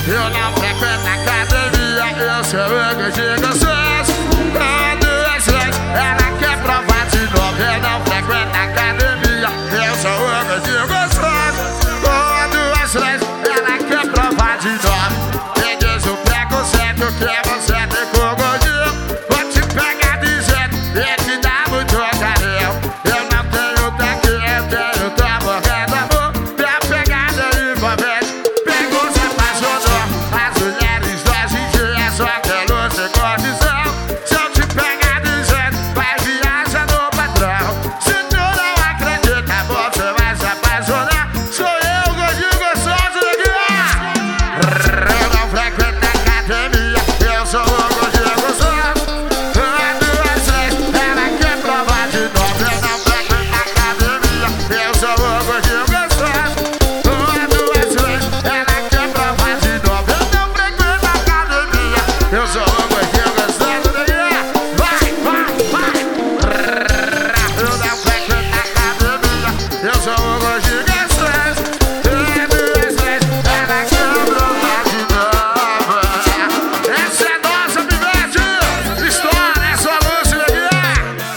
Eu não frequento academia, eu sou o de gostoso. Quando é sexo, ela quer provar de novo. Eu não frequento academia, eu sou o de gostoso. Quando é sexo, ela quer provar de novo. Me diz o preconceito que você tem com o gordinho. Vou te pegar de jeito e te dar muito carinho. Eu não tenho daqui, eu tenho tua boca do amor. Minha pegada envolvente pegou, se apaixonou. As mulheres de hoje em dia só querem ser condição. Se eu te pegar de jeito, vai viajar no padrão. Se tu não acredita, você vai se apaixonar. Sou eu, gordinho gostoso do guia. Eu não frequento academia, eu sou o gordinho gostoso. Quando é sexo, ela quer provar de novo. Eu não frequento academia, eu sou o gordinho gostoso. Quando é sexo, ela quer provar de novo. Eu não frequento academia, eu sou o gordinho gostoso do guia. Vai, vai, vai. Eu não frequento academia, eu sou o gordinho gostoso. Quando é sexo, ela quer provar de novo. Essa é nossa pivete. História, é só luz do guia.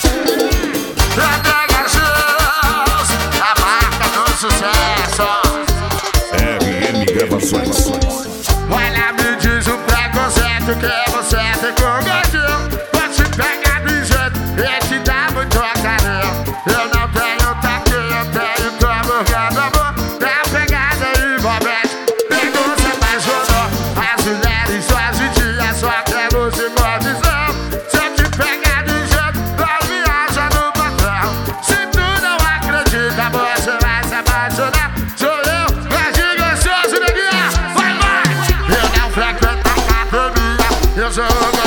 Entregações, a marca do sucesso. RM Gravações. Olha, me diz o preconceito que você tem com o gordinho. Vou te pegar de jeito e te dar muito carinho. Eu não tenho daqui, eu tenho tua boca do amor. Minha pegada envolvente pegou, se apaixonou. As mulheres hoje em dia só querem se condição. Se eu te pegar de jeito, vai viajar no patrão. Se tu não acredita, você vai se apaixonar. Sou eu, gordinho gostoso do guia. Vai, vai! Eu não frequento academia, eu sou o